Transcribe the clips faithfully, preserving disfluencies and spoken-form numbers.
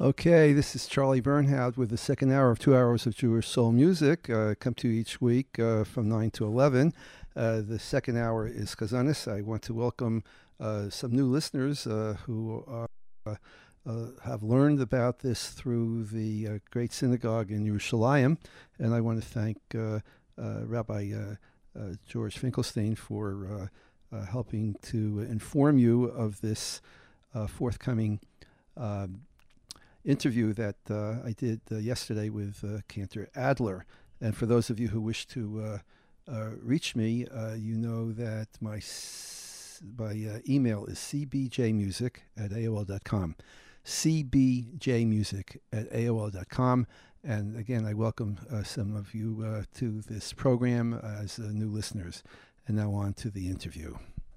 Okay, this is Charlie Bernhoud with the second hour of two hours of Jewish soul music. Uh, come to you each week uh, from nine to eleven. Uh, the second hour is Chazanis. I want to welcome uh, some new listeners uh, who are, uh, uh, have learned about this through the uh, great synagogue in Yerushalayim. And I want to thank uh, uh, Rabbi uh, uh, George Finkelstein for uh, uh, helping to inform you of this uh, forthcoming uh, interview that uh, I did uh, yesterday with uh, Cantor Adler. And for those of you who wish to uh, uh, reach me, uh, you know that my s- my uh, email is c b j music at a o l dot com. c b j music at a o l dot com. And again, I welcome uh, some of you uh, to this program as uh, new listeners. And now on to the interview.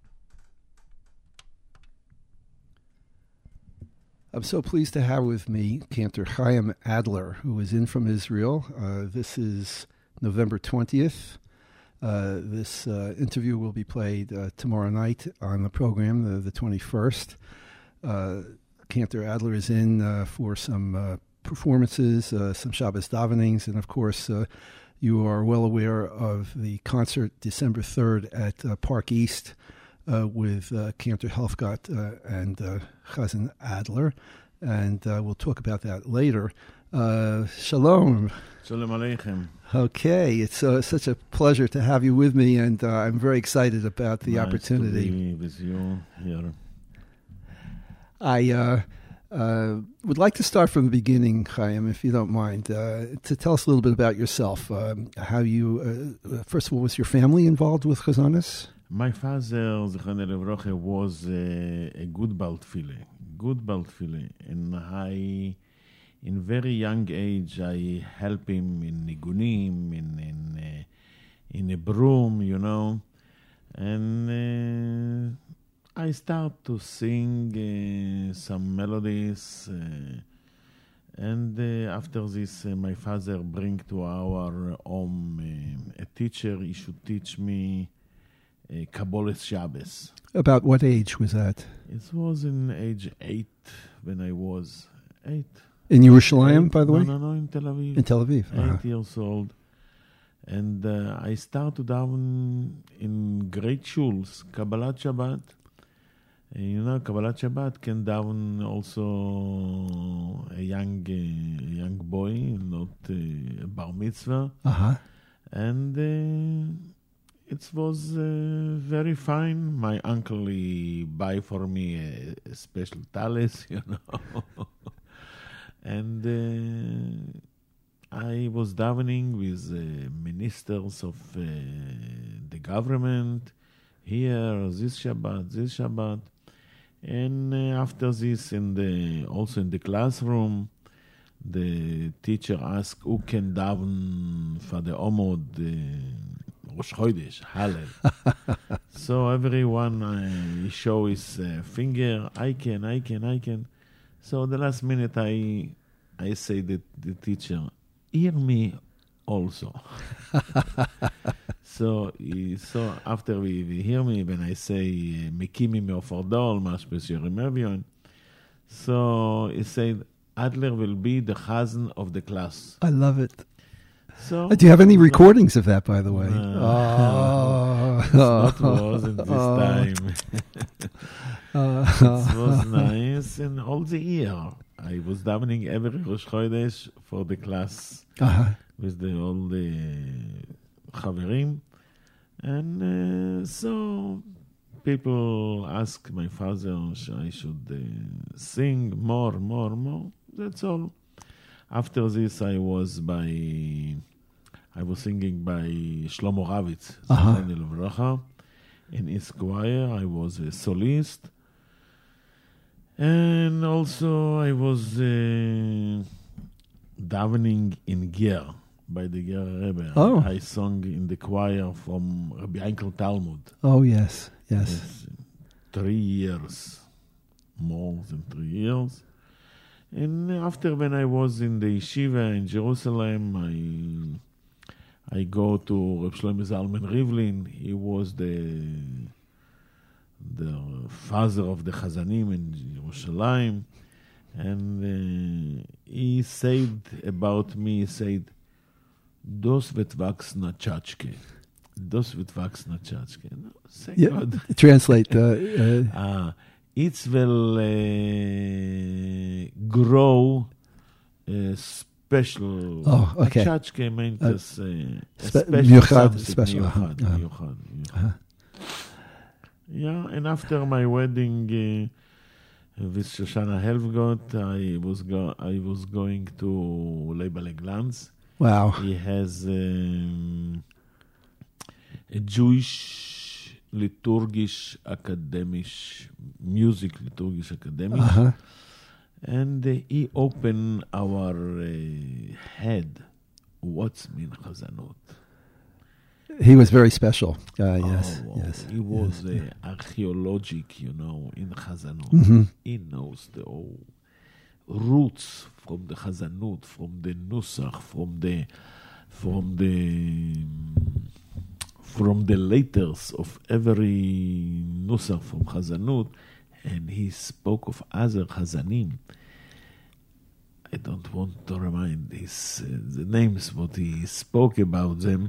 I'm so pleased to have with me Cantor Chaim Adler, who is in from Israel. Uh, this is November twentieth. Uh, this uh, interview will be played uh, tomorrow night on the program, the, the twenty-first. Uh, Cantor Adler is in uh, for some uh, performances, uh, some Shabbos davenings, and of course, uh, you are well aware of the concert December third at uh, Park East. Uh, with uh, Cantor Helfgott uh, and uh, Chazan Adler, and uh, we'll talk about that later. Uh, shalom. Shalom Aleichem. Okay, it's uh, such a pleasure to have you with me, and uh, I'm very excited about the nice opportunity. To be with you here. I uh, uh, would like to start from the beginning, Chaim, if you don't mind, uh, to tell us a little bit about yourself. Um, how you, uh, first of all, was your family involved with Chazanis? My father, Zichrono Livrocha, was uh, a good Baltfile, good Baltfile, and I, in very young age, I help him in nigunim, in in uh, in a broom, you know, and uh, I start to sing uh, some melodies, uh, and uh, after this, uh, my father bring to our home uh, a teacher. He should teach me Uh, Kabbalah Shabbos. About what age was that? It was in age eight when I was eight. In Yerushalayim, eight, by the no, way? No, no, in Tel Aviv. In Tel Aviv. Eight Uh-huh. years old. And uh, I started down in great shuls, Kabbalat Shabbat. Uh, you know, Kabbalat Shabbat can down also a young uh, young boy, not uh, a bar mitzvah. Uh-huh. And uh, it was uh, very fine. My uncle he buy for me a, a special talis, you know. And uh, I was davening with uh, ministers of uh, the government here, this Shabbat, this Shabbat. And uh, after this, in the also in the classroom, the teacher asked who can daven for the Omod, uh, Rosh Chodesh, Hallel. So everyone uh, show his uh, finger, I can, I can, I can. So the last minute I I say to the teacher, hear me also. so he, so after we, we hear me, when I say, Mekimi me'ofordol, mashpes Yeremiah, so he said, Adler will be the chazan of the class. I love it. So, Do you have any recordings of that, by the way? Uh, oh, it's not was in this oh. time. Uh, It was nice, and all the year I was davening every Rosh Chodesh for the class uh-huh. with the all the chaverim, and uh, so people ask my father I should uh, sing more, more, more. That's all. After this, I was by, I was singing by Shlomo Ravitz, Uh-huh. Zichrono Livrocha. In his choir, I was a solist. And also, I was uh, davening in Ger, by the Ger Rebbe. Oh. I sung in the choir from Rabbi Einkel Talmud. Oh, yes, yes. Yes, three years, more than three years. And after when I was in the yeshiva in Jerusalem, I I go to Reb Shlomo Zalman Rivlin. He was the the father of the Chazanim in Yerushalayim. And uh, he said about me, he said, "Dos vetvaks na chachke." Dos vetvaks na chachke. No, thank Yeah. God. Translate. Uh, uh, Uh, it will uh, grow uh, special. Oh, okay. Chachke means Uh, uh, spe- special מיוחד, something. special, uh-huh, מיוחד, uh-huh. מיוחד, מיוחד. uh-huh. Yeah, and after my wedding uh, with Shoshana Helfgott, I was go- I was going to Leibale Glanz. Wow. He has um, a Jewish liturgisch akademisch music liturgisch akademisch, Uh-huh. and uh, he opened our uh, head. What's mean Chazanut? He was very special. Uh, yes, Oh, yes. he was yes. uh, archaeologic, you know, in Chazanut. Mm-hmm. He knows the whole roots from the Chazanut, from the Nusach, from the from the from the letters of every Nusach from Chazanut, and he spoke of other Chazanim. I don't want to remind his uh, the names, but he spoke about them.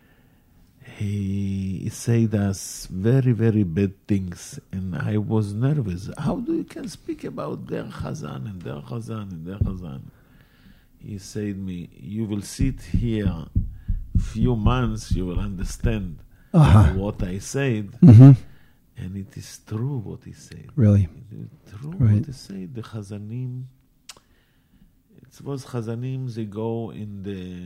He said us very, very bad things, and I was nervous. How do you can speak about their Chazan and their Chazan and their Chazan? He said me, you will sit here few months, you will understand Uh-huh. what I said, Mm-hmm. and it is true what he said. Really. It is true Right. what he said. The Chazanim, it was Chazanim, they go in the...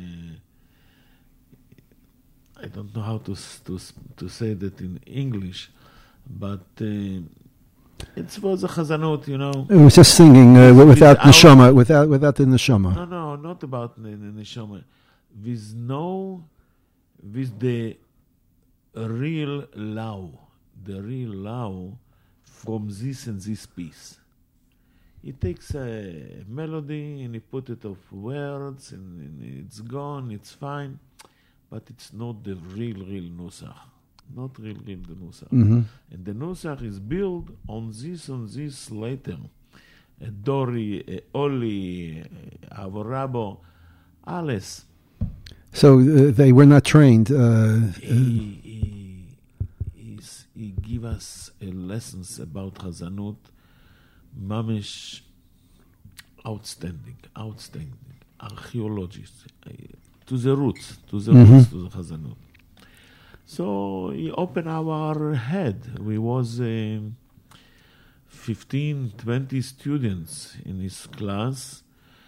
I don't know how to s- to s- to say that in English, but uh, it was a chazanut, you know. It was just singing uh, wi- without Without- neshama, without without the neshama. No, no, not about the, the neshama. With no, with the real law, the real law from this and this piece. He takes a melody and he put it of words and, and it's gone, it's fine, but it's not the real, real nusach. Not real, real the nusach. Mm-hmm. And the nusach is built on this, on this later. A Dori, a Oli, a Avorabo, alles. So uh, they were not trained. Uh, He, he, he's, he give us uh, lessons about Chazanut. Mamish, outstanding, outstanding. Archaeologist. Uh, to the roots, to the Mhm. roots, to the Chazanut. So he opened our head. We was uh, fifteen, twenty students in his class.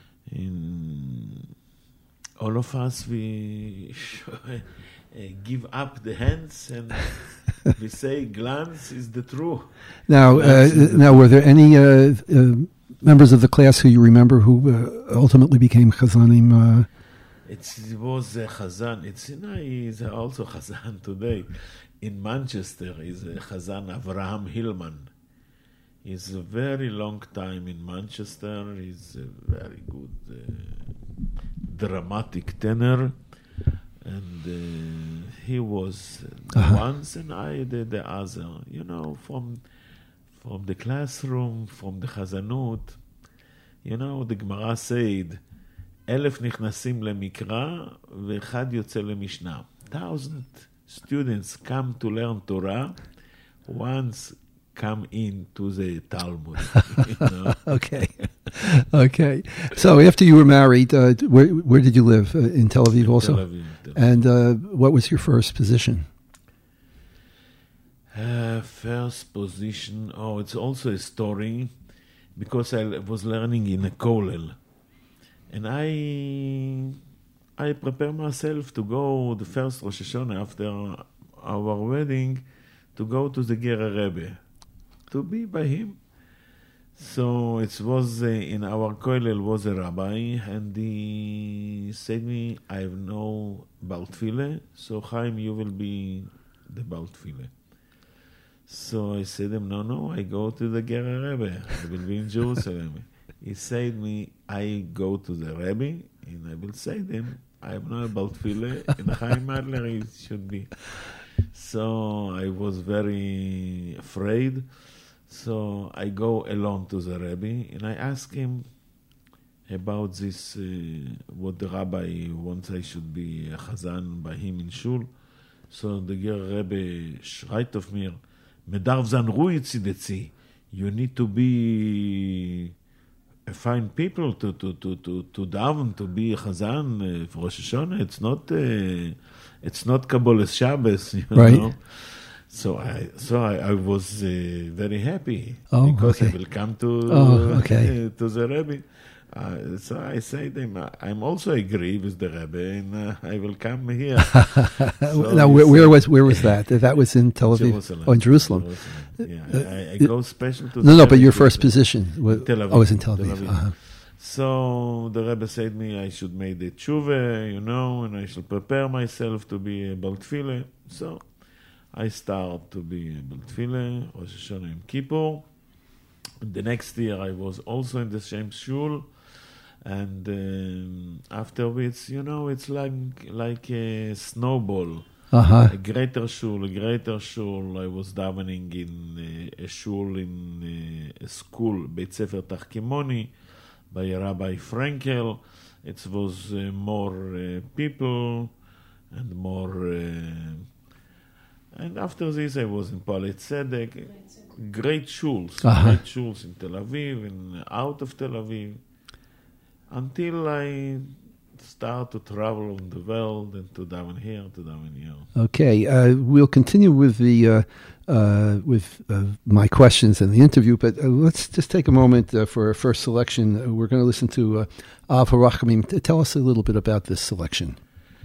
In all of us, we uh, give up the hands and we say, "Glance is the truth." now, uh, That's the- now, were there any uh, uh, members of the class who you remember who uh, ultimately became chazanim? Uh, It's, it was a Chazan. It's you know, he's also Chazan today. In Manchester, he's a Chazan Avraham Hillman. He's a very long time in Manchester. He's a very good uh, dramatic tenor. And uh, he was the Uh-huh. once and I the, the other. You know, from from the classroom, from the Chazanut. You know, the Gemara said, אלף נכנסים למקרא ואחד יוצא למשנה. Thousand students come to learn Torah, once come into the Talmud. You know? okay, okay. So after you were married, uh, where where did you live? Uh, in Tel Aviv also. Tel Aviv, Tel Aviv. And uh, what was your first position? Uh, first position, oh, it's also a story, because I was learning in a kollel. And I I prepare myself to go the first Rosh Hashanah after our wedding to go to the Gerer Rebbe, to be by him. So it was uh, in our kollel was a rabbi, and he said me, I have no Baal Tefillah, so Chaim, you will be the Baal Tefillah. So I said him, no, no, I go to the Gerer Rebbe, I will be in Jerusalem. He said me, I go to the Rebbe, and I will say them, I have no Baal Tefillah, and Chaim Adler it should be. So I was very afraid, So I go alone to the Rebbe, and I ask him about this, uh, what the rabbi wants I should be a chazan by him in shul. So the Rebbe schreit auf mir, "Man darf sein ruhig zidezi. You need to be a fine people to to to to to daven, to be a chazan uh, for Rosh Hashanah. It's not uh, it's not Kabbalah Shabbos, you right. know." So I so I, I was uh, very happy oh, because okay. I will come to oh, okay. uh, to the Rebbe. Uh, so I say to him, I'm also agree with the Rebbe, and uh, I will come here. So now, where, where was where was that? That was in Tel Aviv. Jerusalem. Oh, in Jerusalem. Jerusalem. Yeah, uh, I, I go special to. No, the no, but your Rebbe first to, position was Tel Aviv. Oh, was in Tel Aviv. Tel Aviv. Uh-huh. So the Rebbe said me I should make the tshuva, you know, and I should prepare myself to be a Bal Tefillah. So I start to be a Bal Tefillah, Rosh Hashanah Yom Kippur. And the next year I was also in the same shul. And um, afterwards, you know, it's like like a snowball. Uh-huh. A greater shul, a greater shul. I was davening in uh, a shul in uh, a school, Beit Sefer Tachkimoni, by Rabbi Frankel. It was uh, more uh, people and more... Uh, and after this, I was in Poale Tzedek. Great shuls, uh-huh. great shuls in Tel Aviv and out of Tel Aviv. Until I start to travel in the world and to daven here, to daven here. Okay, uh, we'll continue with the uh, uh, with uh, my questions and the interview, but uh, let's just take a moment uh, for our first selection. Uh, we're going to listen to uh, Av HaRachamim. T- tell us a little bit about this selection.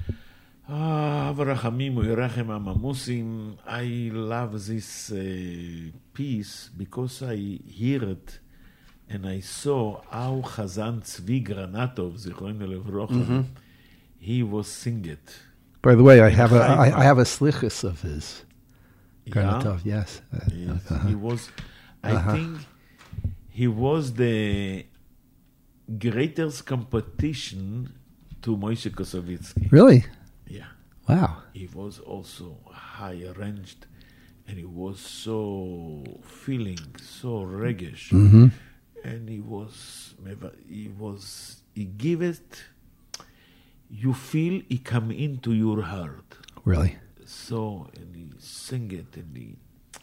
Av HaRachamim U'Yirachem HaMamusim. I love this uh, piece because I hear it. And I saw how Chazan Tzvi Granatov, Zichrono Levrocha, mm-hmm. he was singing it. By the way, I have a I, I have a slichus of his. Yeah? Granatov, yes. Uh, yes. Uh-huh. He was, I uh-huh. think, he was the greatest competition to Moshe Kosovitsky. Really? Yeah. Wow. He was also high arranged, and he was so feeling, so regesh. Mm-hmm. And he was, he was, he give it, you feel he come into your heart. Really? So, and he sing it, and he,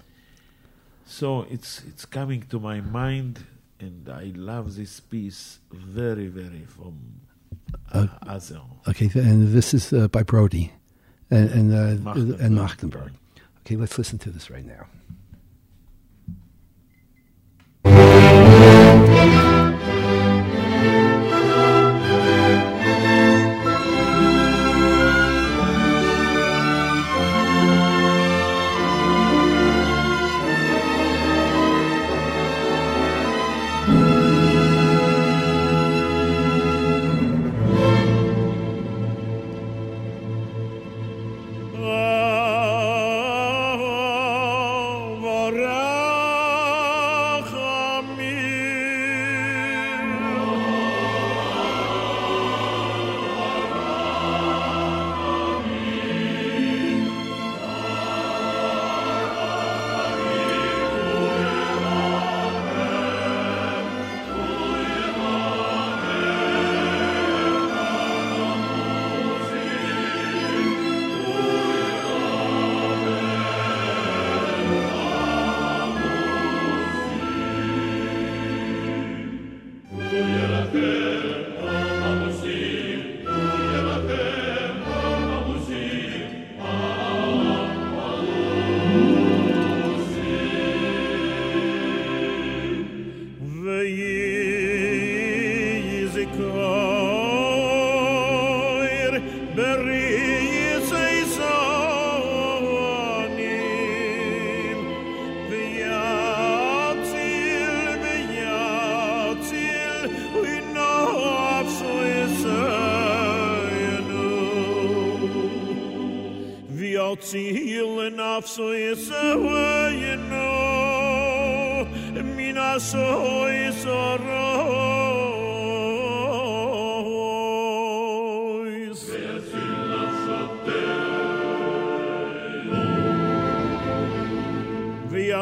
so it's it's coming to my mind, and I love this piece very, very from uh, uh, Azer. Okay, and this is uh, by Brody and, and, uh, Machtenberg. and Machtenberg. Okay, let's listen to this right now.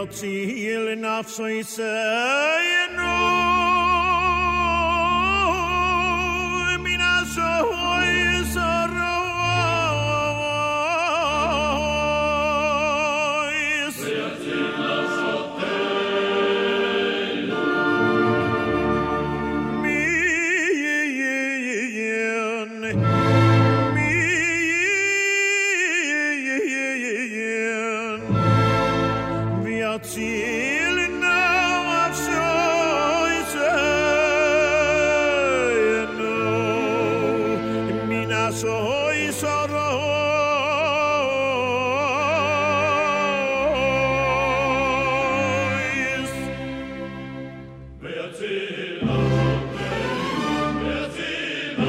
ויציל נפשו יסיינו מן השוי שרויס ויציל נפשותינו מיין מיין ויציל נפשו יסיינו מן השוי שרויס ויציל נפשותינו ויציל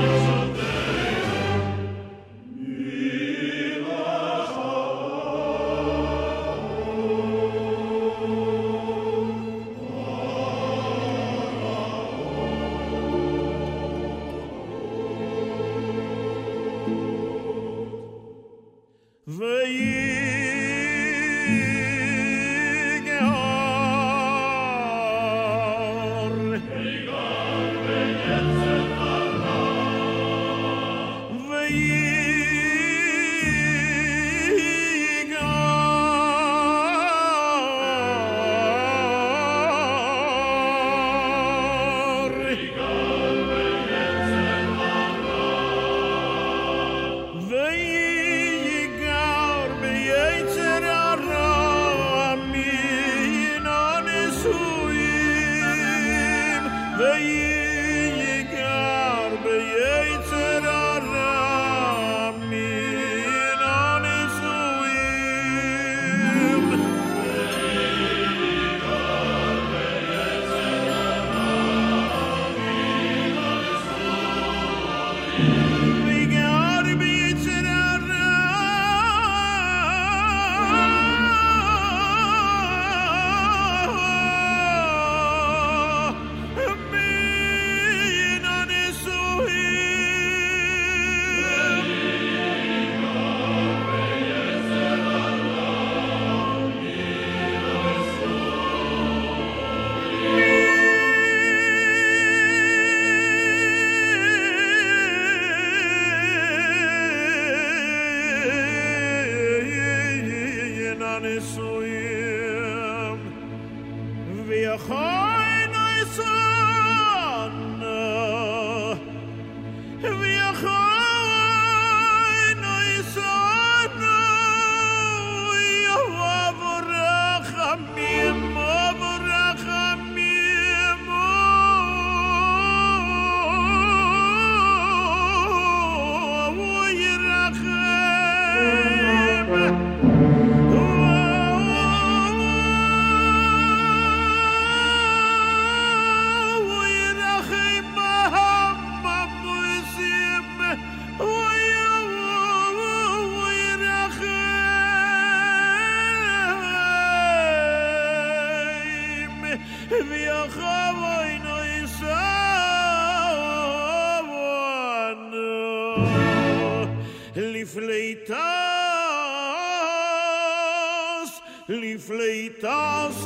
לפליטס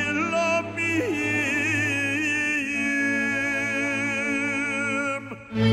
עולמים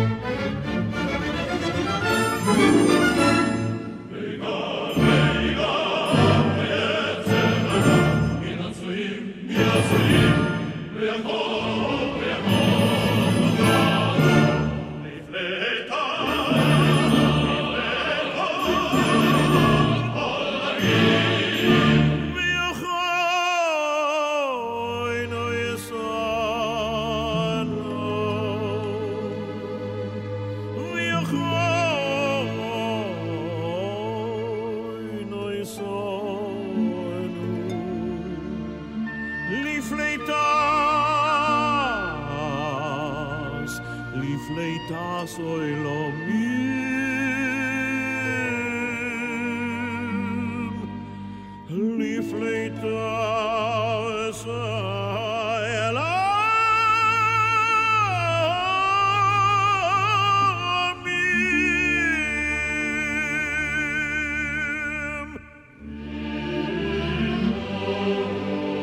לפליטס עולמים לפליטס עולמים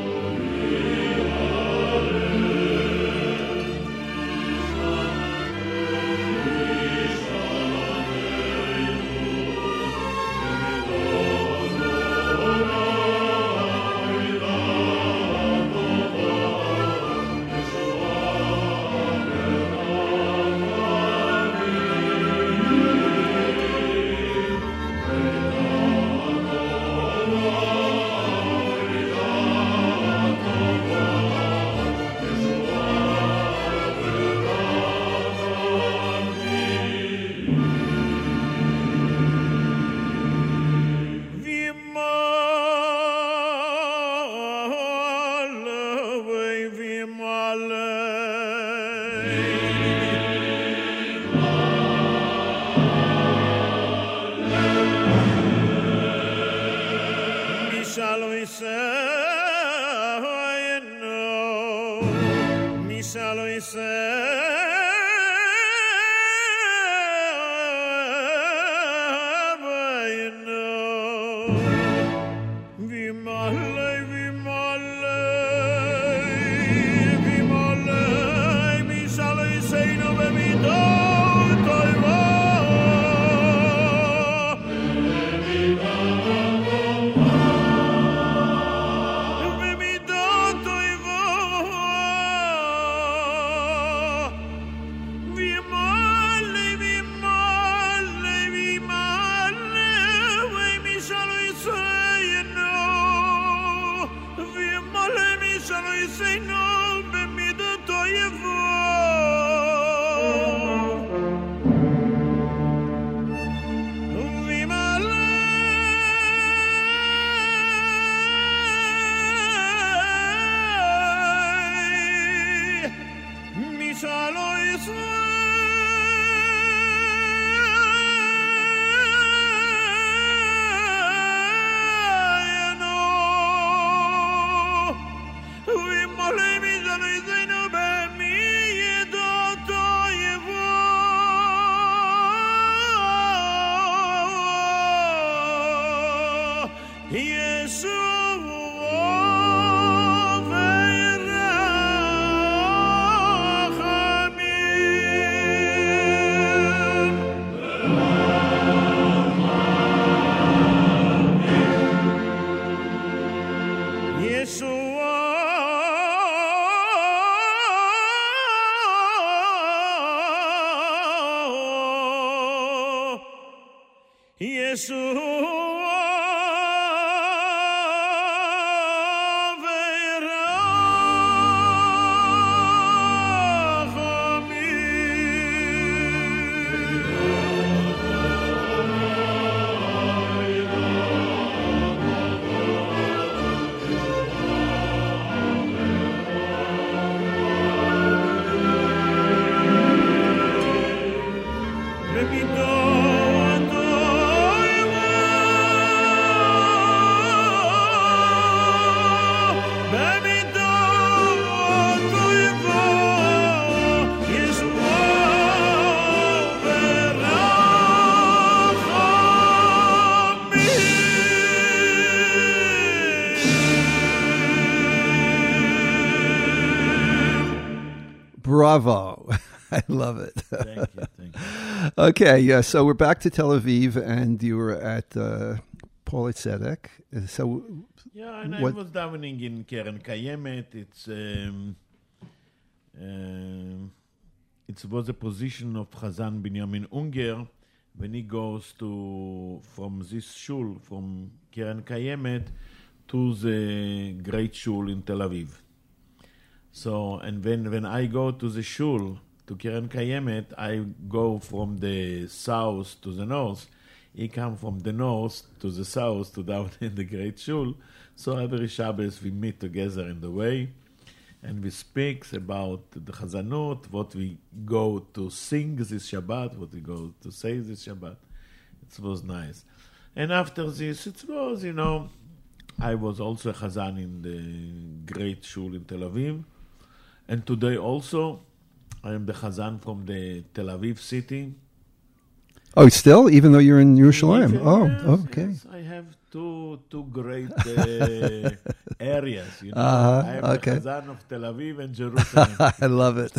Bravo. I love it. Thank you. Thank you. Okay, yeah, so we're back to Tel Aviv, and you were at uh, Paul Tzedek. So, yeah, and what? I was davening in Keren Kayemet. It's um, um, it was a position of Chazan Binyamin Unger when he goes to from this shul from Keren Kayemet to the great shul in Tel Aviv. So, and when, when I go to the shul, to Keren Kayemet, I go from the south to the north. He come from the north to the south to down in the great shul. So every Shabbos we meet together in the way, and we speak about the Chazanot, what we go to sing this Shabbat, what we go to say this Shabbat. It was nice. And after this, it was, you know, I was also a Chazan in the great shul in Tel Aviv. And today also, I am the Chazan from the Tel Aviv city. Oh, still? Even though you're in Yerushalayim? Yes, Oh, okay. Yes, I have two two great uh, areas. You know, Uh-huh, I am okay. the Chazan of Tel Aviv and Jerusalem. I love it.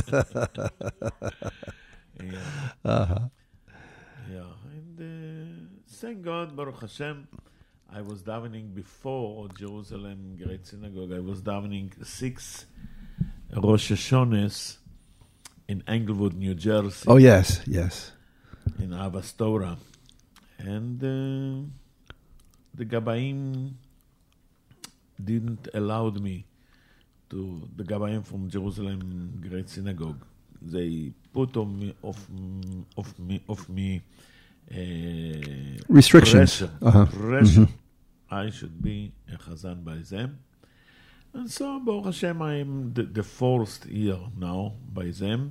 yeah, uh-huh. yeah. And uh, thank God, Baruch Hashem, I was davening before Jerusalem Great Synagogue. I was davening six Rosh Hashanahs in Englewood, New Jersey. Oh, yes, yes. In Ahavas Torah. And uh, the Gabaim didn't allow me to, the Gabaim from Jerusalem Great Synagogue. They put on me, off, off me, off me uh, Restrictions. Pressure. Uh-huh. pressure. Mm-hmm. I should be a Chazan by them. And so, Baruch Hashem, I'm the, the fourth year now by them.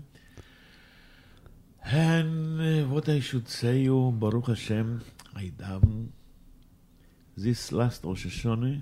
And uh, what I should say you, Baruch Hashem, I daven. This last Rosh Hashanah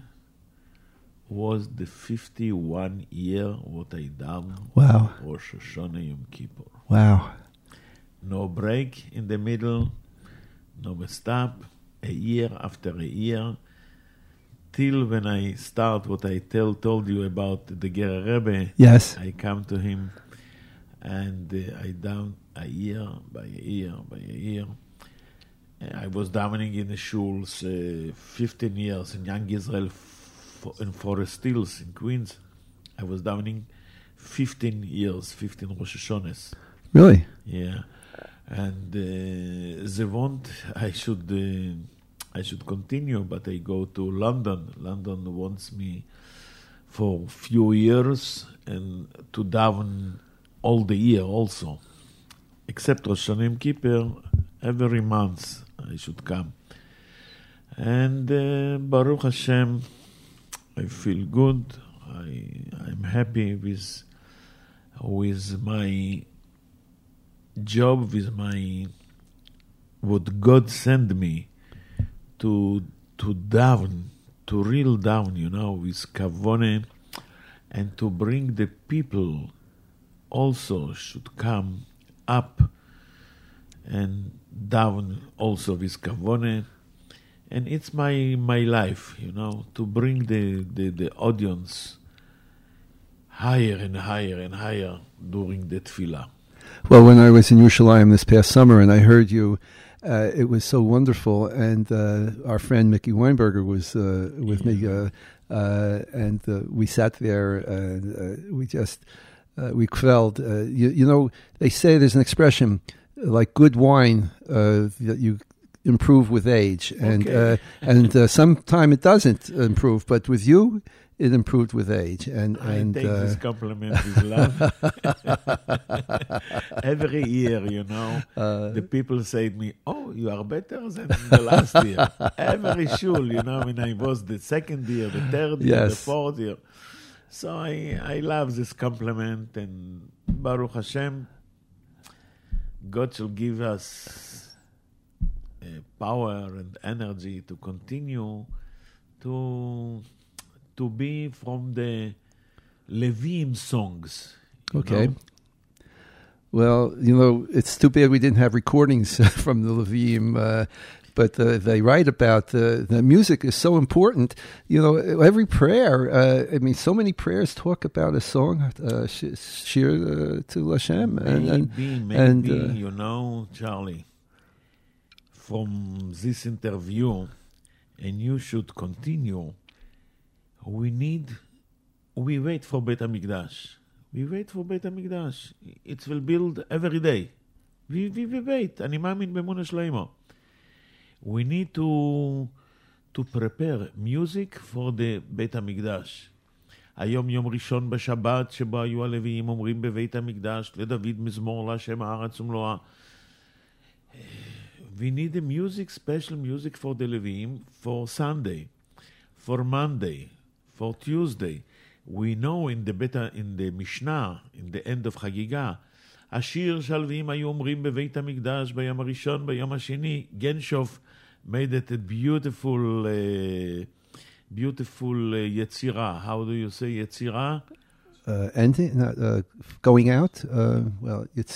was the fifty-one year what I daven. Wow. Rosh Hashanah Yom Kippur. Wow. No break in the middle, no stop, a year after a year, till when I start what I tell told you about the Gerer Rebbe. Yes. I come to him, and uh, I down a year by a year by a year. Uh, I was davening in the shuls uh, fifteen years in Young Israel f- in Forest Hills in Queens. I was davening fifteen years, fifteen Rosh Hashanahs. Really? Yeah, and uh, they want I should uh, I should continue, but I go to London. London wants me for few years and to daven all the year also, except Rosh Hashanah Yom Kippur. Every month I should come, and uh, Baruch Hashem, I feel good. I I'm happy with with my job, with my what God sent me to to down, to reel down, you know, with kavone, and to bring the people also should come up and down also with kavone. And it's my my life, you know, to bring the, the, the audience higher and higher and higher during the tefillah. Well, when I was in Yerushalayim this past summer and I heard you, uh, it was so wonderful. And uh, our friend Mickey Weinberger was uh, with Yeah. me, uh, uh, and uh, we sat there and uh, we just, uh, we quelled. Uh, you, you know, they say there's an expression like good wine uh, that you improve with age. And, Okay. uh, and uh, sometime it doesn't improve, but with you, it improved with age. And, I and take uh, this compliment with love. Every year, you know, uh, the people say to me, "Oh, you are better than the last year." Every shul, you know, when I was the second year, the third year, the Yes. fourth year. So I, I love this compliment, and Baruch Hashem, God shall give us uh, power and energy to continue to to be from the Levim songs. you Okay. know? Well, you know, it's too bad we didn't have recordings from the Levim, uh, but uh, they write about uh, the music is so important. You know, every prayer, uh, I mean, so many prayers talk about a song, uh, sh- shir uh, to Hashem. And, and, Maybe, maybe, and, uh, you know, Charlie, from this interview, and you should continue, we need, we wait for Beit HaMikdash. We wait for Beit HaMikdash. It will build every day. We, we, we wait. אני מאמין באמונה שלמה. We need to, to prepare music for the בית המקדש. היום יום ראשון בשבת, שבו היו הלוויים אומרים בבית המקדש, לדוד מזמור להשם הארץ ומלואה. We need a music, special music for the לוויים, for Sunday, for Monday, for Tuesday. We know in the beta, in the Mishnah, in the end of חגיגה, השיר שהלוויים היו אומרים בבית המקדש ביום הראשון, ביום השני, גנשוף made it a beautiful, uh, beautiful uh, יצירה. How do you say יצירה? uh, ending, uh, going out, uh, well, it's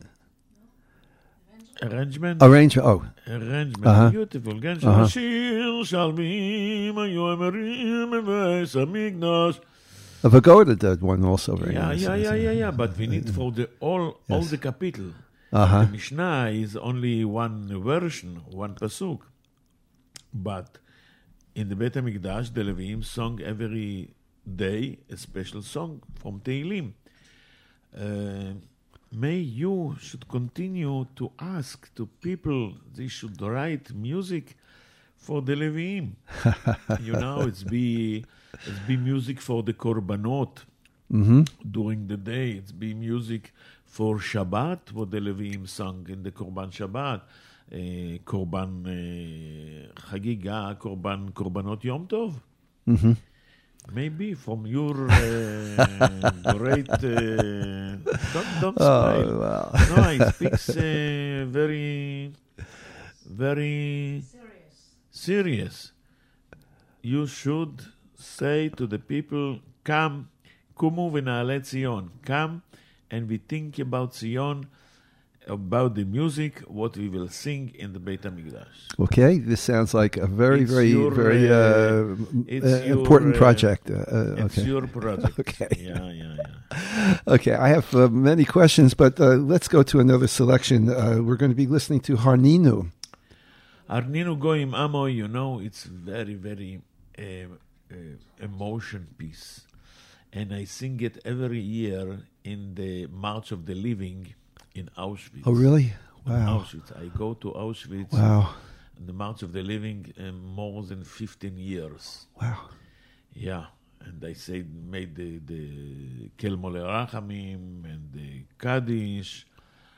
Arrangement? arrangement. Oh, Arrangement, Uh-huh. beautiful. גנשוף, Uh-huh. השיר שהלוויים היו אומרים בבית המקדש. a Vagoda did one also very Yeah, nice. yeah, yeah, yeah, yeah. But we need for the all, all Yes. the capital. Uh-huh. The Mishnah is only one version, one pasuk. But in the Beit HaMikdash, the Levim sung every day a special song from Tehillim. Uh, may you should continue to ask to people they should write music for the Levim. You know, it's be it's be music for the korbanot Mm-hmm. during the day. It's be music for Shabbat, what the Levim sung in the Korban Shabbat, uh, Korban uh, Chagiga, Korban Korbanot Yom Tov. Mm-hmm. Maybe from your uh, great... Uh, don't don't smile. Oh, wow. No, I speak uh, very, very serious. You should say to the people, come, kumu v'na'ale Zion. Come, and we think about Zion, about the music, what we will sing in the Beit HaMikdash. Okay, this sounds like a very, It's very, your, very uh, uh, it's uh, your, important uh, project. Uh, uh, It's okay. your project. Okay. Yeah, yeah, yeah. Okay, I have uh, many questions, but uh, let's go to another selection. Uh, we're going to be listening to Harninu. Arninu Goim Amo, you know, it's very, very uh, uh, emotion piece. And I sing it every year in the March of the Living in Auschwitz. Oh, really? In Wow. Auschwitz. I go to Auschwitz Wow. in the March of the Living uh, more than fifteen years. Wow. Yeah. And I say, made the, the Kel Mole Rachamim and the Kaddish.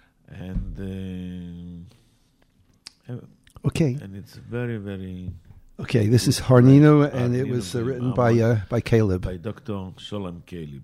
And, uh, Okay. and it's very, very... Okay, this is Harninu, and it Harninu was uh, Goim written Amo by uh, by Caleb. by Doctor Sholem Caleb.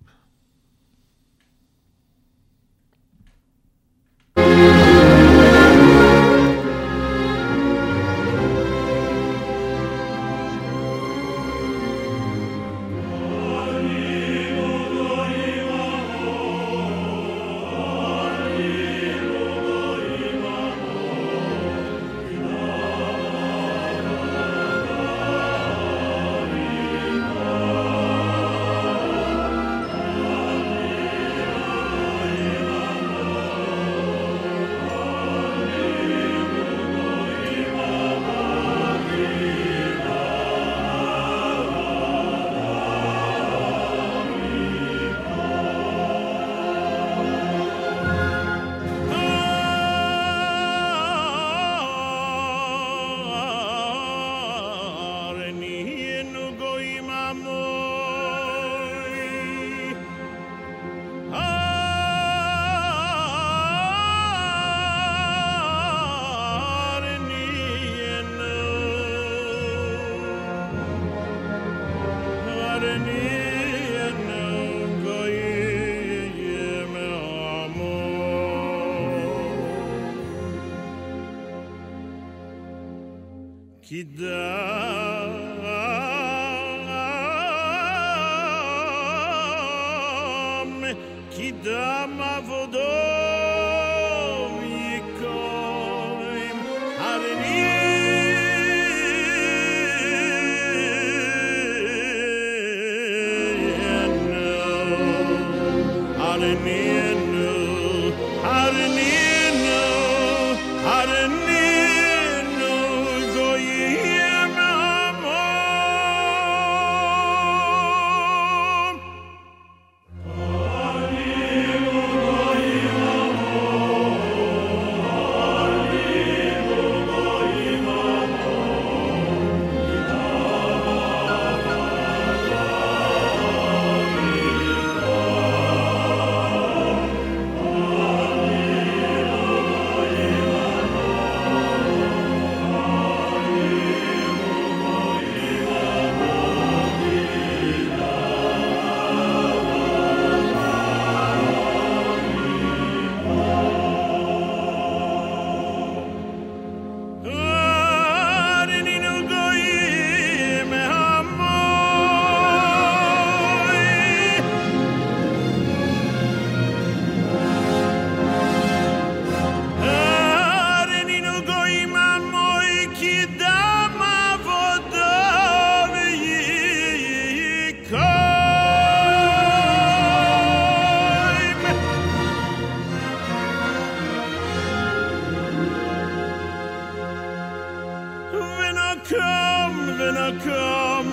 Kidam, kidam avodo yikoim harnienu, harnienu, harnienu, harnienu, goyim amom. Harninu goyim amoy. Harninu goyim amoy, kidam avodo yikoim. When I come, when I come,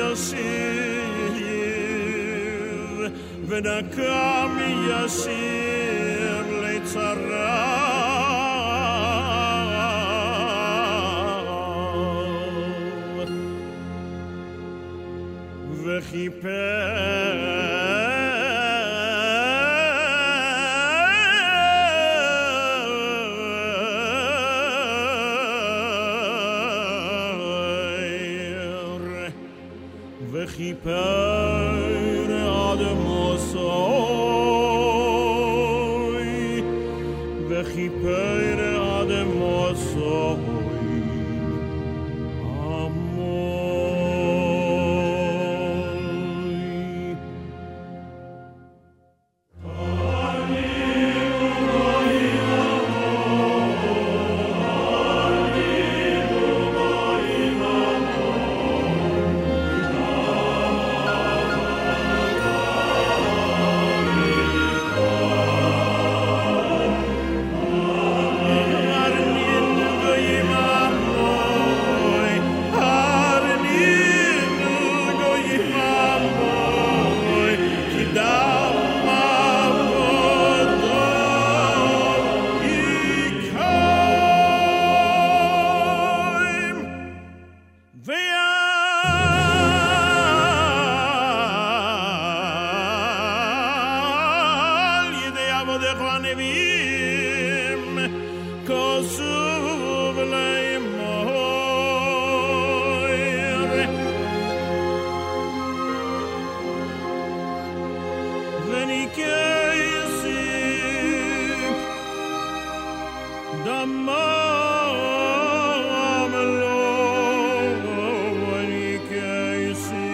Yasir. When I come, Yasir, Leitzarav. V'chiper, v'chiper הנביאים כוסוב לאמור וניקייסי דמם לו וניקייסי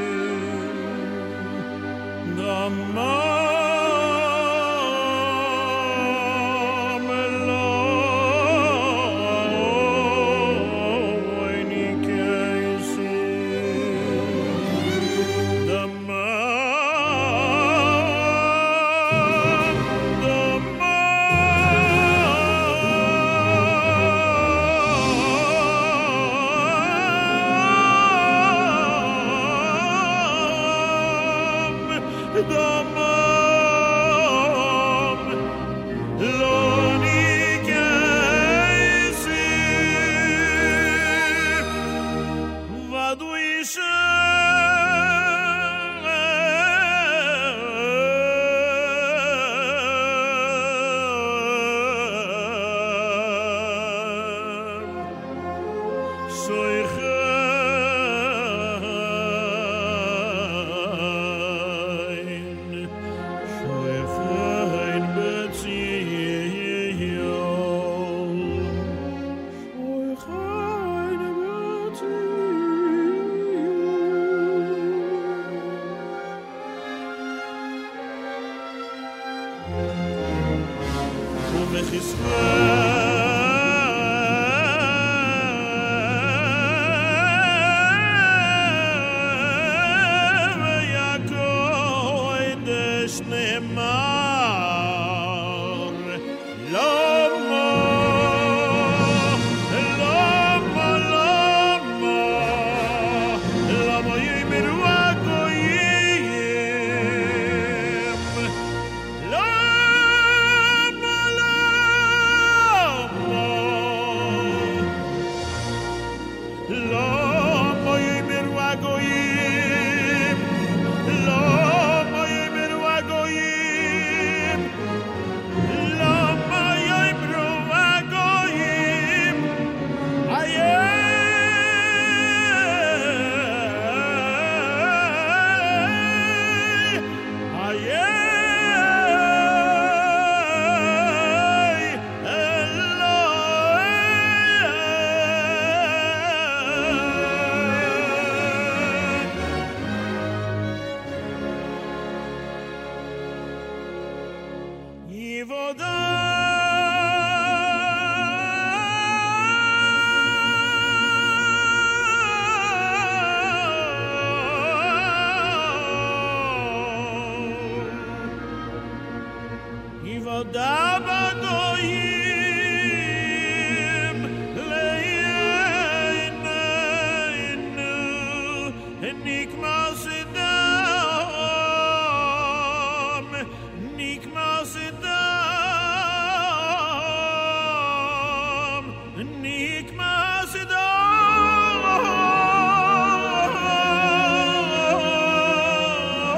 דמם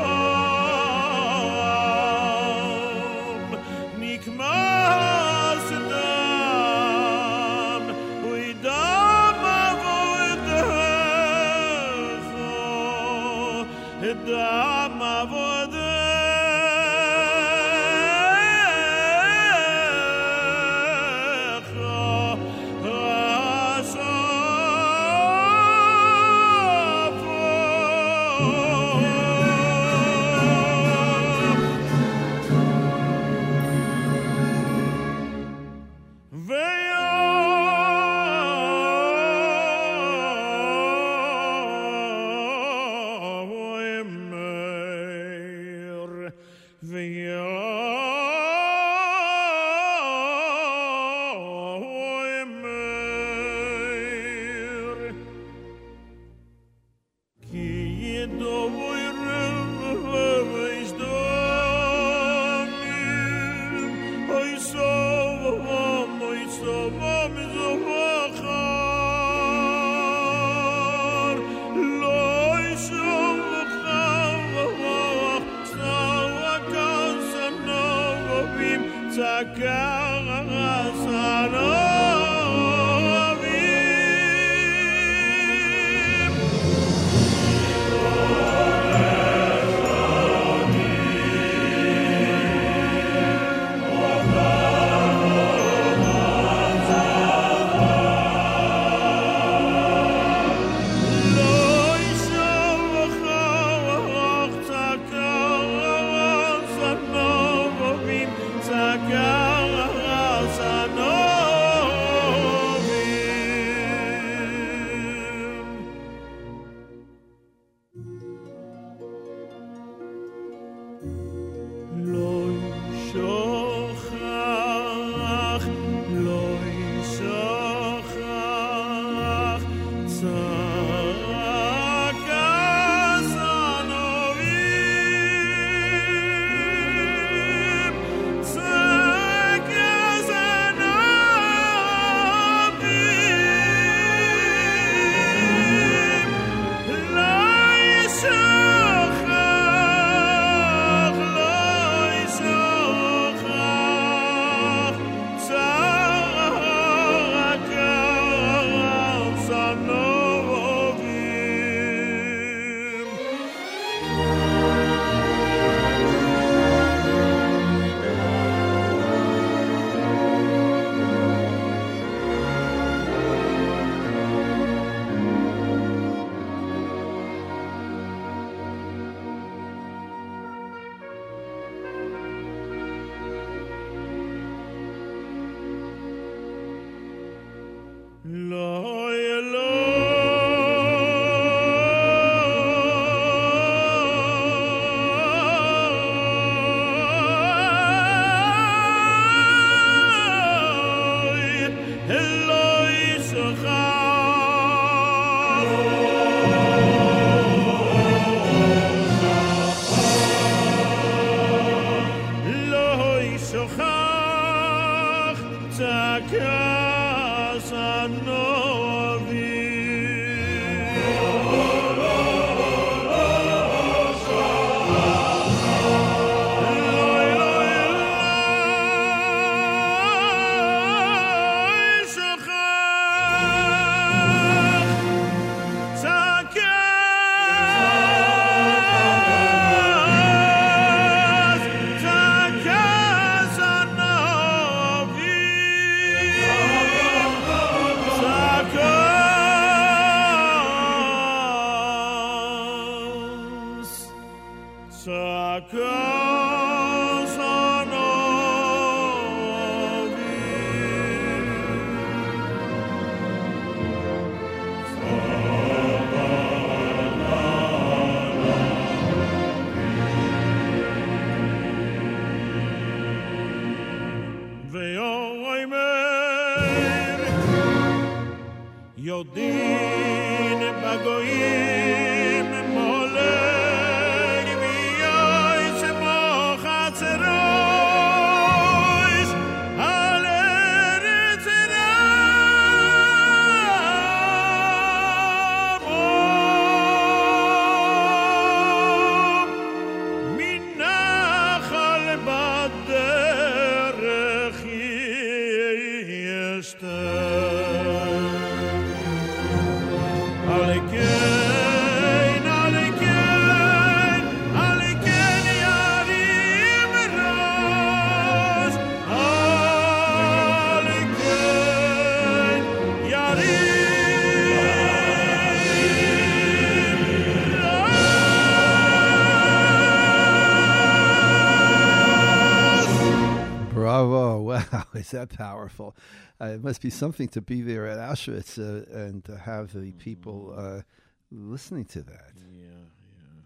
Nikmas Is that powerful? Uh, it must be something to be there at Auschwitz uh, and to have the people uh, listening to that. Yeah, yeah.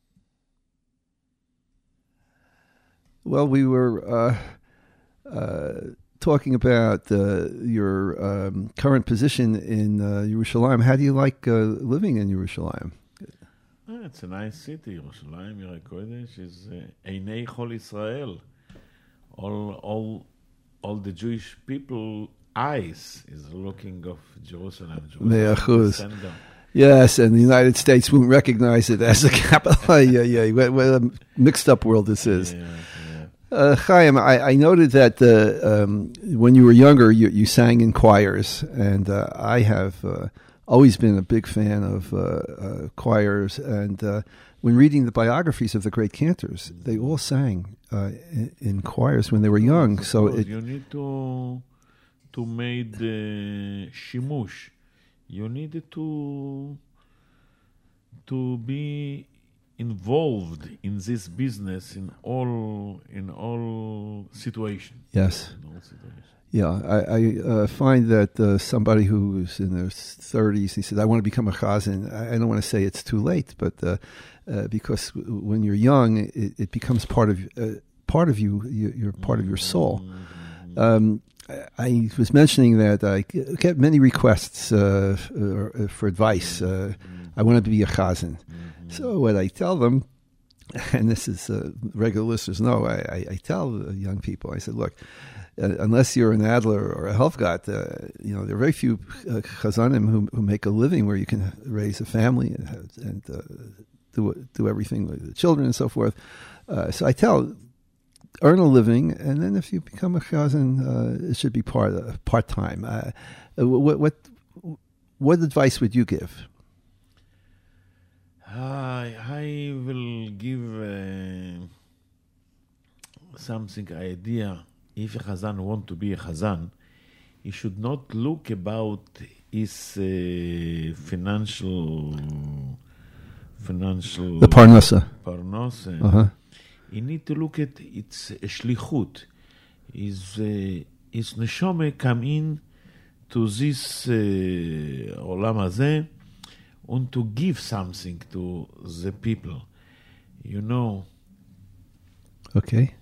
Well, we were uh, uh, talking about uh, your um, current position in uh, Yerushalayim. How do you like uh, living in Yerushalayim? Uh, it's a nice city. Yerushalayim, Yer HaKodesh, is uh, Einei Chol Israel. All, all. All the Jewish people eyes is looking of Jerusalem. Jerusalem yes, and the United States won't recognize it as a capital. yeah, yeah. What, what a mixed up world this is. Yeah, Uh, Chaim, I, I noted that uh, um, when you were younger, you, you sang in choirs, and uh, I have uh, always been a big fan of uh, uh, choirs. And uh, when reading the biographies of the great cantors, they all sang uh, in, in choirs when they were young. Of So course, it, you need to to make the shimush. You need to to be involved in this business in all in all situations. yes. In all situations. Yeah, I, I uh, find that uh, somebody who's in their thirties, he said, I want to become a chazan. I, I don't want to say it's too late, but uh, uh, because w- when you're young, it, it becomes part of uh, part of you, you, you're part of your soul. Mm-hmm. Um, I, I was mentioning that I get many requests uh, for, for advice. Uh, I want to be a chazan. Mm-hmm. So what I tell them, and this is uh, regular listeners know, I, I, I tell the young people, I said, look, uh, unless you're an Adler or a Helfgott, uh, you know, there are very few uh, chazanim who, who make a living where you can raise a family and, and uh, do do everything with the children and so forth. Uh, so I tell, earn a living, and then if you become a chazan, uh, it should be part uh, part time. Uh, what, what what advice would you give? I, I will give uh, something idea. If a Chazan want to be a Chazan, he should not look about his uh, financial financial The parnasa. parnasa. Uh-huh. He need to look at its shlichut. His uh, his neshama come in to this uh, olam hazeh, and to give something to the people, you know. Okay.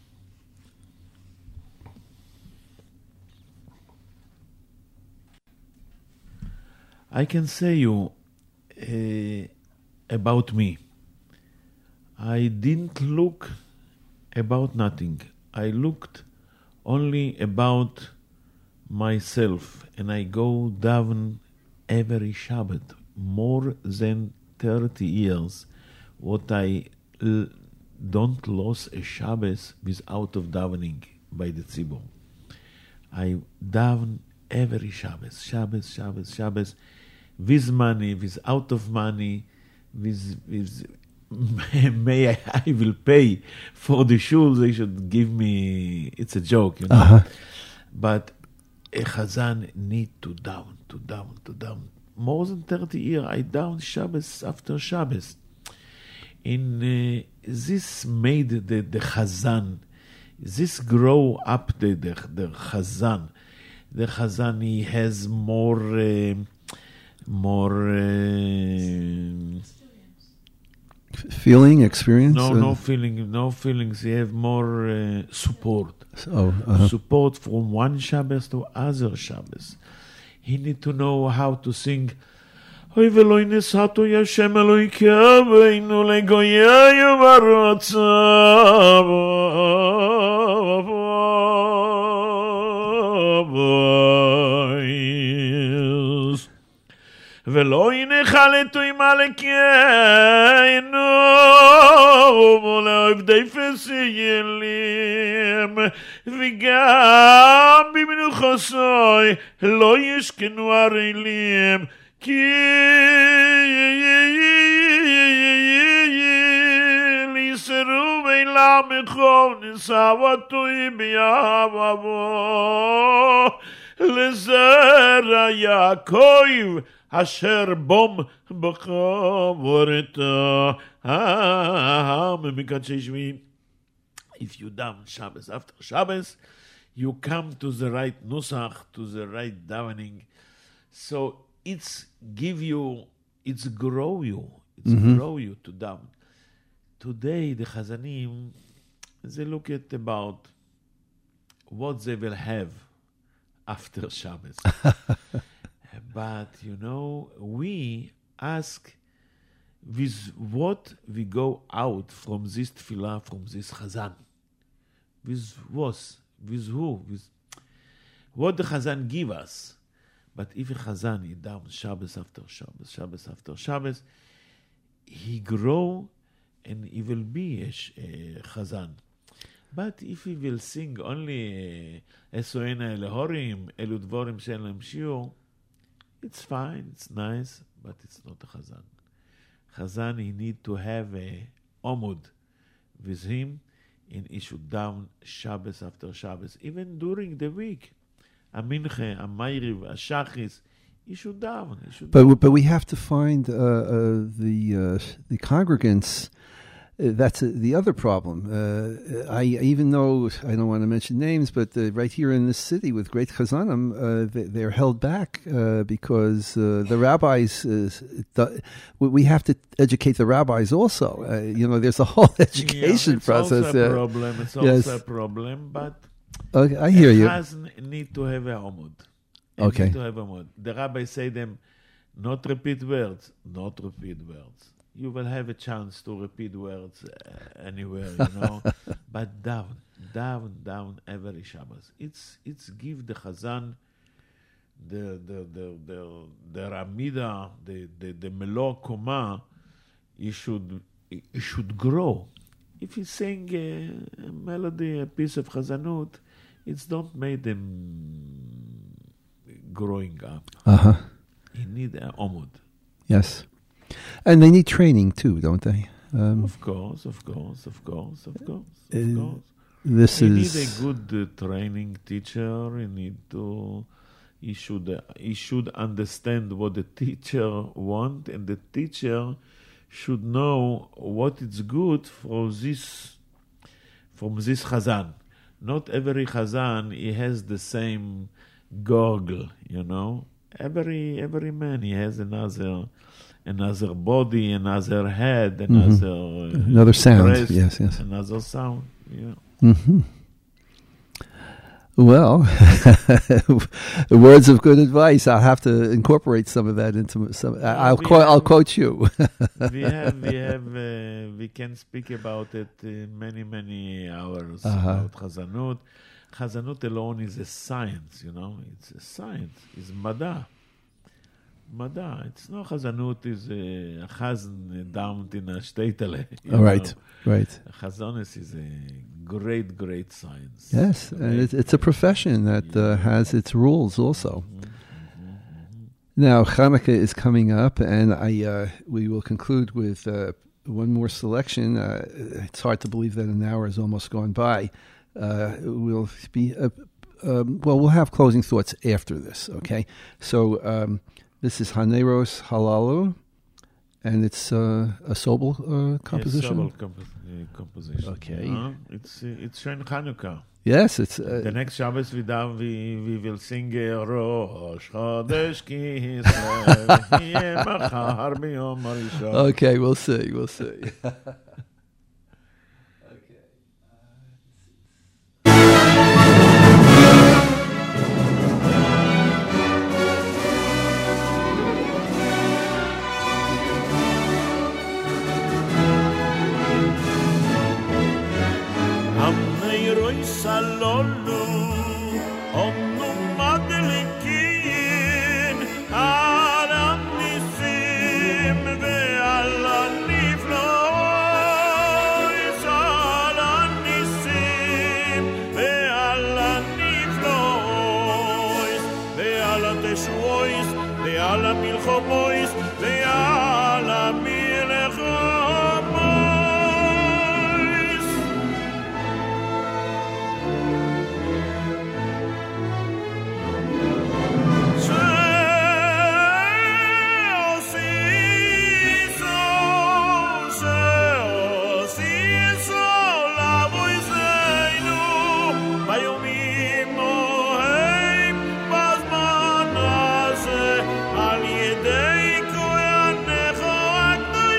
I can say you uh, about me. I didn't look about nothing. I looked only about myself, and I go down every Shabbat. More than thirty years, what I l- don't lose a Shabbos without of davening by the tzibur. I daven every Shabbos, Shabbos, Shabbos, Shabbos, with money, with out of money, with with may I, I will pay for the shul. They should give me. It's a joke, you know. Uh-huh. But a chazan need to daven, to daven, to daven. More than thirty years, I down Shabbos after Shabbos. In uh, this made the, the Chazan, this grow up the, the, the Chazan. The Chazan, he has more, uh, more... Uh, Feeling, experience? no, uh, no feeling, no feelings. He have more uh, support. Oh, uh-huh. Support from one Shabbos to other Shabbos. He need to know how to sing. Oy veloy nesato Yashem Eloi keveinu legoyei baratzav. Veloy nechaletu imalekeinu ולעבדי פסיילים וגם במנוחסוי לא ישכנו ערלים כי ליסרו ולעמכו נסעבתוי ביעבבו לזרע יעקב אשר בום בחברתה. If you daven Shabbos after Shabbos, you come to the right nusach, to the right davening. So it's give you, it's grow you, it's mm-hmm. grow you to daven. Today the Chazanim, they look at about what they will have after Shabbos. But, you know, we ask with what we go out from this tefillah, from this chazan. With what? With who? With what the chazan give us. But if a chazan, he down Shabbos after Shabbos, Shabbos after Shabbos, he grow and he will be a, a chazan. But if he will sing only Esoena Elehorim, Elu Dvorim שאין להם שיעור, it's fine, it's nice, but it's not a Chazan. Chazan, he need to have a omud with him, and he should down Shabbos after Shabbos, even during the week. A Minche, a Ma'ariv, a Shachis, he should down. He should But down. but we have to find uh, uh, the uh, the congregants. Uh, that's uh, the other problem. Uh, I even though I don't want to mention names, but uh, right here in this city with great chazanim, uh, they, they're held back uh, because uh, the rabbis. Uh, the, we have to educate the rabbis also. Uh, you know, there's a whole education yeah, it's process. Also a uh, problem. It's yes. also a problem, but okay, I hear you. Chaz need to have a omud. They Okay. need to have a omud. The rabbis say them, not repeat words, not repeat words. You will have a chance to repeat words uh, anywhere, you know. But down, down, down every Shabbos. It's it's give the Chazan the the the the, the Ramida, the the the Melo Koma. He should he should grow. If he sing a, a melody, a piece of Chazanut, it's don't make them growing up. Uh huh. He need a omud. Yes, and they need training too, don't they? Um, Of course, of course, of course, of course, of Uh, course. this He is need a good uh, training teacher. He need to. He should. Uh, he should understand what the teacher want, and the teacher should know what is good for this. From this chazan, not every chazan he has the same gurgle. You know, every every man he has another. Another body, another head, another uh, another sound. breast, Yes, yes. another sound. Yeah. hmm Well, words of good advice. I'll have to incorporate some of that into some. I- I'll we quote. I'll have- quote you. we have, we have, uh, we can speak about it in many, many hours Uh-huh. about Chazanut. Chazanut alone is a science, you know. It's a science. It's Mada. Mada. It's not Chazanut is a Chazan down in a shtetele. All right, right. Chazanis is a great, great science. Yes, and Great. it's, it's a profession that uh, has its rules also. Mhm, mhm, mhm. Now, Hanukkah is coming up, and I uh, we will conclude with uh, one more selection. Uh, it's hard to believe that an hour has almost gone by. Uh, we'll be uh, um, well. We'll have closing thoughts after this. Okay, so um, this is Haneros Halalu, and it's uh, a Sobel uh, composition. Yes, Sobel compo- uh, composition. Okay. Uh, it's uh, it's Shen Chanukah. Yes, it's The uh, next Shabbos we, down, we, we will sing uh, Rosh Chodesh Kislev Yeh Machar B'Yom Harishon. okay. We'll see. We'll see. Amneiroi salonu Omnu madelikin Aram nisim Ve'ala niflois Ala nisim Ve'ala niflois Ve'ala teshuois Ve'ala milchomois Ve'ala milchomois על ידי כהנך הקדושים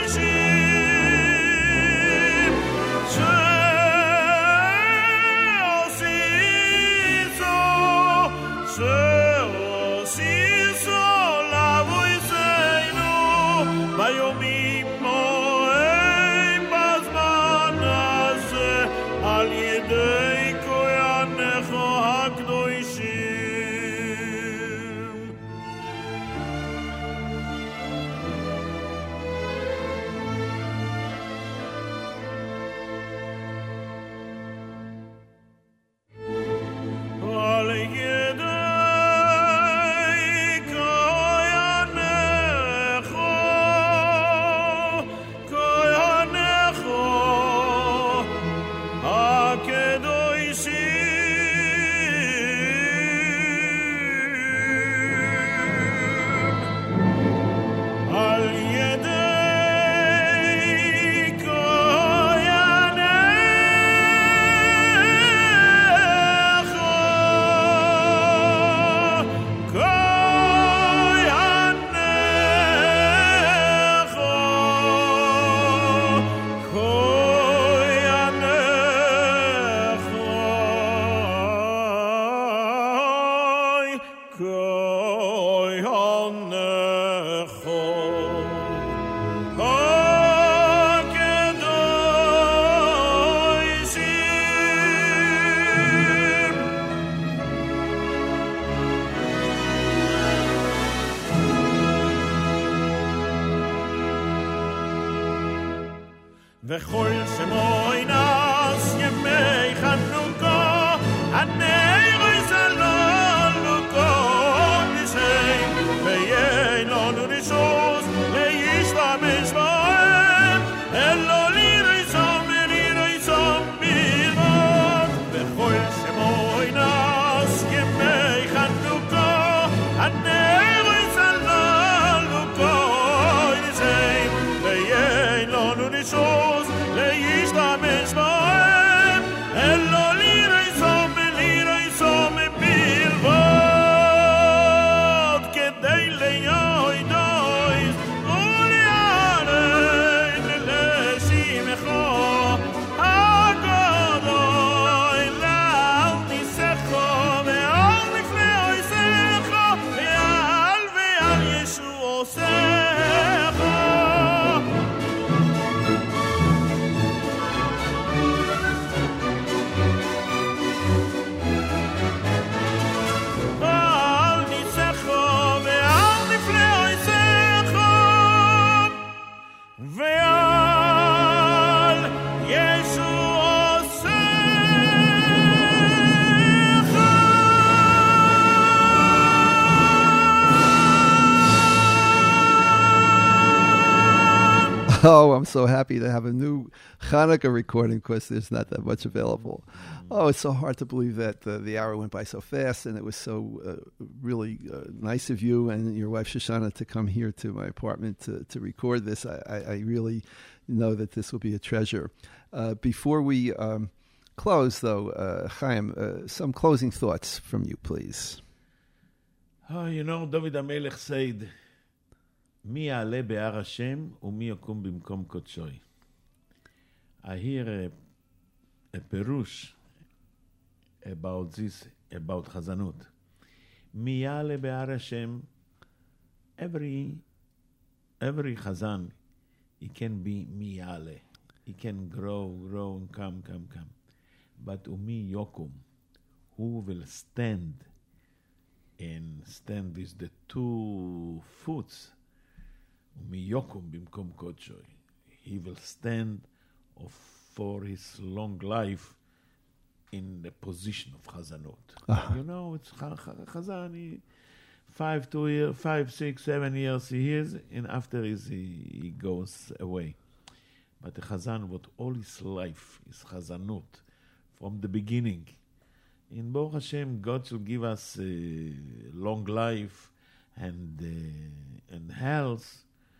וכל שמוי נס ימי חנוכה הנר יזללו קודשי ויין לנו נישוס להשתמש בהם אלו לירסום לירסום בלבד וכל שמוי נס ימי חנוכה הנר יזללו קודשי ויין לנו נישוס להשתמש בהם אלו לירסום לירסום בלבד כדי ליועדויס וליערן לשמחו הגדול לעל ניסחו ועל לפני עויסחו ועל ועל ישועוסחו על ניסחו ועל לפני עויסחו ועל ישועוסחו. Oh, I'm so happy to have a new Hanukkah recording because there's not that much available. Oh, it's so hard to believe that uh, the hour went by so fast, and it was so uh, really uh, nice of you and your wife Shoshana to come here to my apartment to, to record this. I, I, I really know that this will be a treasure. Uh, before we um, close, though, uh, Chaim, uh, some closing thoughts from you, please. Oh, you know, David HaMelech said, מי יעלה בהר השם ומי יקום במקום קודשוי. I hear a, a perush about this, about Chazanut. מי יעלה בהר השם, every, every Chazan, he can be מי יעלה. He can grow, grow, and come, come, come. But ומי יקום, who will stand, and stand with the two foots, Miyokum bimkom kodshoy. He will stand of, for his long life in the position of Chazanut. Uh-huh. You know, it's Chazan, he, five, two years, five, six, seven years he is, and after his, he, he goes away. But the Chazan, what all his life is Chazanut, from the beginning. In Baruch Hashem, God shall give us uh, long life and uh, and health.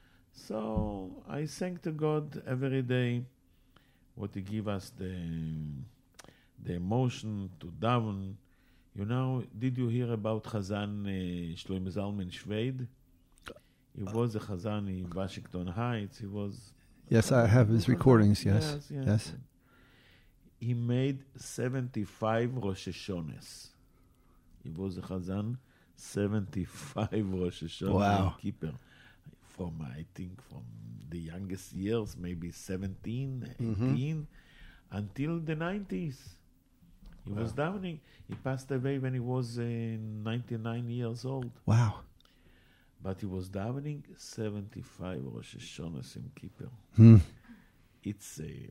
So I thank to God every day what He give us the the emotion to daven. You know, did you hear about Chazan uh, Shlomo Zalman Shved? He was a Chazan in Washington Heights. He was. Yes, I have his recordings. Yes, yes. yes. yes. He made seventy-five Rosh Hashanahs. He was a Chazan, seventy-five Rosh Hashanah Wow. keeper. From, I think, from the youngest years, maybe seventeen, eighteen, mm-hmm. until the nineties. He wow. was davening. He passed away when he was uh, ninety-nine years old. Wow. But he was davening seventy-five Rosh Hashanahs in Kippur. Hmm. It's a...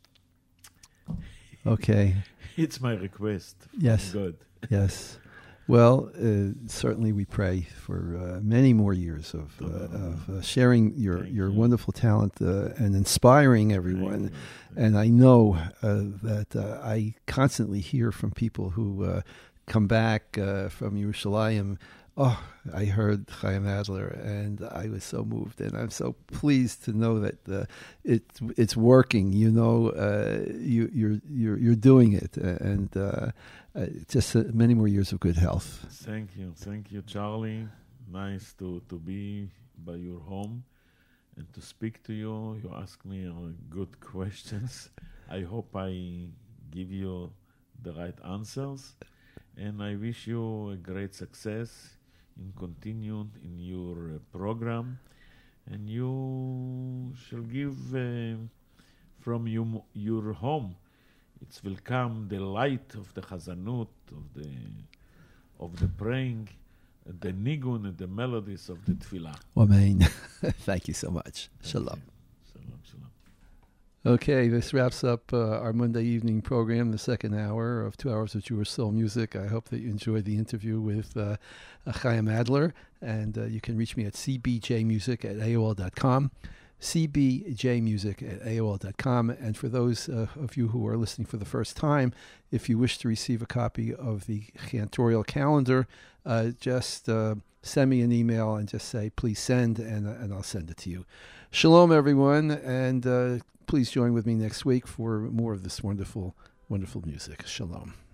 Okay. It's my request. Yes. God. Yes. Well, uh, certainly we pray for uh, many more years of, uh, of uh, sharing your, your you. wonderful talent uh, and inspiring everyone. Thank you. And I know uh, that uh, I constantly hear from people who uh, come back uh, from Yerushalayim. Oh, I heard Chaim Adler, and I was so moved, and I'm so pleased to know that uh, it it's working. You know, uh, you, you're you're you're doing it, and uh, uh, just uh, many more years of good health. Thank you, thank you, Charlie. Nice to, to be by your home and to speak to you. You ask me uh, good questions. I hope I give you the right answers, and I wish you a great success in continuing in your uh, program, and you shall give uh, from you, your home. It will come the light of the Chazanut, of the of the praying, the nigun and the melodies of the tefillah. Amen. Thank you so much. Shalom. Shalom, shalom. Okay, this wraps up uh, our Monday evening program, the second hour of two hours of Jewish soul music. I hope that you enjoyed the interview with uh, Chaim Adler, and uh, you can reach me at c b j music at a o l dot com, c b j music at a o l dot com. And for those uh, of you who are listening for the first time, if you wish to receive a copy of the Cantorial calendar, uh, just uh, send me an email and just say, please send, and, uh, and I'll send it to you. Shalom, everyone, and uh, please join with me next week for more of this wonderful, wonderful music. Shalom.